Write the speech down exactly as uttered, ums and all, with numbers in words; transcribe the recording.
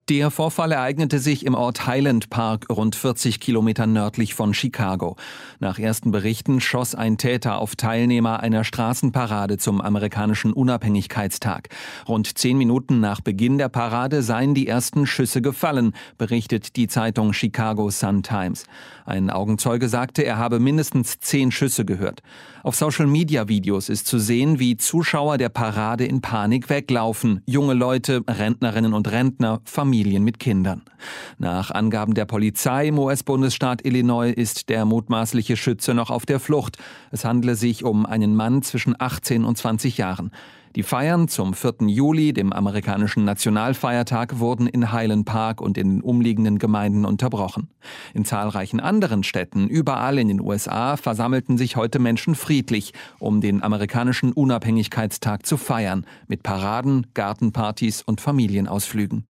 Der Vorfall ereignete sich im Ort Highland Park, rund vierzig Kilometer nördlich von Chicago. Nach ersten Berichten schoss ein Täter auf Teilnehmer einer Straßenparade zum amerikanischen Unabhängigkeitstag. Rund zehn Minuten nach Beginn der Parade seien die ersten Schüsse gefallen, berichtet die Zeitung Chicago Sun-Times. Ein Augenzeuge sagte, er habe mindestens zehn Schüsse gehört. Auf Social-Media-Videos ist zu sehen, wie Zuschauer der Parade in Panik weglaufen. Junge Leute, Rentnerinnen und Rentner, Familien mit Kindern. Nach Angaben der Polizei im U S-Bundesstaat Illinois ist der mutmaßliche Schütze noch auf der Flucht. Es handele sich um einen Mann zwischen achtzehn und zwanzig Jahren. Die Feiern zum vierten Juli, dem amerikanischen Nationalfeiertag, wurden in Highland Park und in den umliegenden Gemeinden unterbrochen. In zahlreichen anderen Städten, überall in den U S A, versammelten sich heute Menschen friedlich, um den amerikanischen Unabhängigkeitstag zu feiern, mit Paraden, Gartenpartys und Familienausflügen.